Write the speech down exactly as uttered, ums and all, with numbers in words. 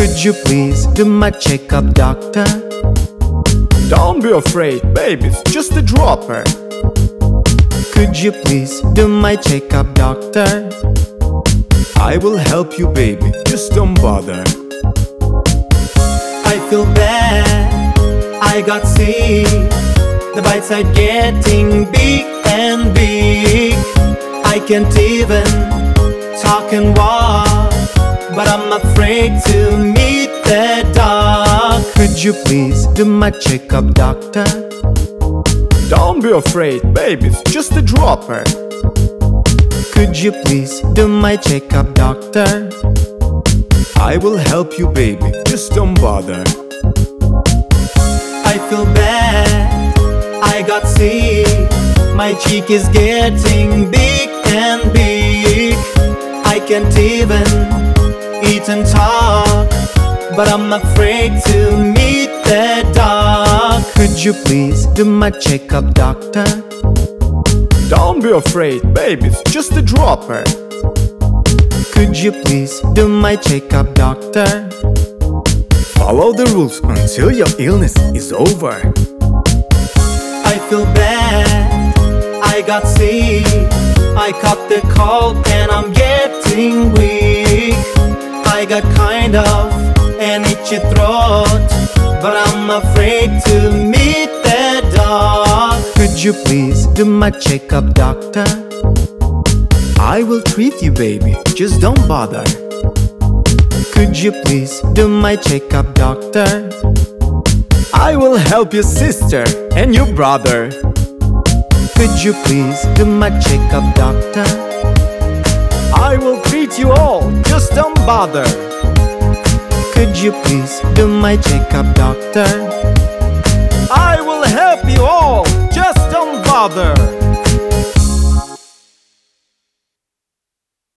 Could you please do my checkup, doctor? Don't be afraid, baby, it's just a dropper. Could you please do my checkup, doctor? I will help you, baby, just don't bother. I feel bad, I got sick. The bites are getting big and big. I can't even talk and walk, but I'm afraid to meet the dog. Could you please do my checkup, doctor? Don't be afraid, baby, it's just a dropper. Could you please do my checkup, doctor? I will help you, baby, just don't bother. I feel bad, I got sick. My cheek is getting big and big. I can't even eat and talk, but I'm afraid to meet the dog. Could you please do my checkup, doctor? Don't be afraid, baby, it's just a dropper. Could you please do my checkup, doctor? Follow the rules until your illness is over. I feel bad, I got sick. I caught the cold and I'm getting weak. I got kind of an itchy throat, but I'm afraid to meet the dog. Could you please do my checkup, doctor? I will treat you, baby, just don't bother. Could you please do my checkup, doctor? I will help your sister and your brother. Could you please do my checkup, doctor? I will treat you all, just don't bother. Could you please do my checkup, doctor? I will help you all, just don't bother.